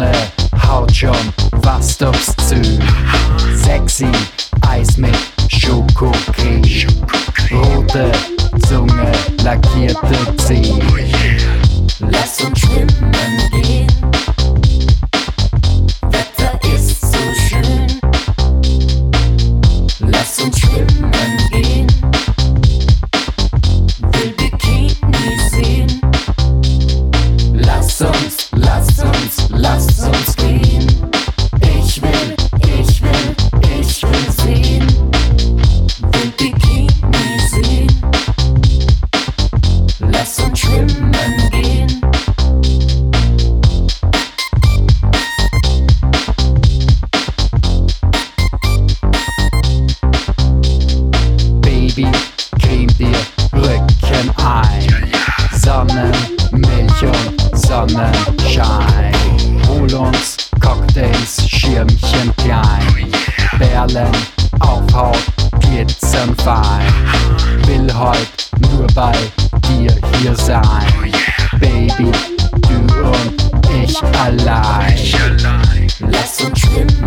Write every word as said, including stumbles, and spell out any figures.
Sonne haut schon fast aufs Ziel. Sexy Eis mit Schokocreme, rote Zunge, lackierte Zehen. Lass uns schwimmen gehen, Wetter ist so schön. Lass uns schwimmen gehen, will Bikini sehen. Lass uns, lass uns, lass uns gehen. Ich will, ich will, ich will sehen, will Bikini sehen. Lass uns schwimmen gehen. Baby, creme dir Rücken ein. Sonnen, Milch und Sonnenschein. Hol uns Cocktails, Schirmchen klein. Perlen auf Haut, glitzern fein. Will heut nur bei dir hier sein. Baby, du und ich allein. Lass uns schwimmen